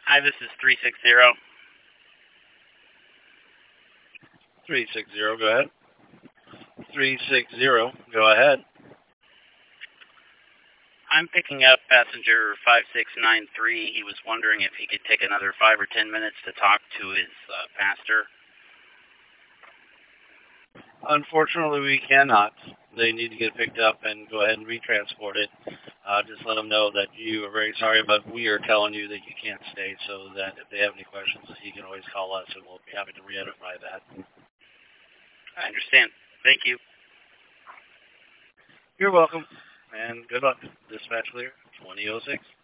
Hi, this is 360. 360, go ahead. 360, go ahead. I'm picking up passenger 5693. He was wondering if he could take another 5 or 10 minutes to talk to his pastor. Unfortunately, we cannot. They need to get picked up and go ahead and retransported. Just let them know that you are very sorry, but we are telling you that you can't stay, so that if they have any questions, you can always call us, and we'll be happy to reiterate that. I understand. Thank you. You're welcome, and good luck. Dispatch clear, 2006.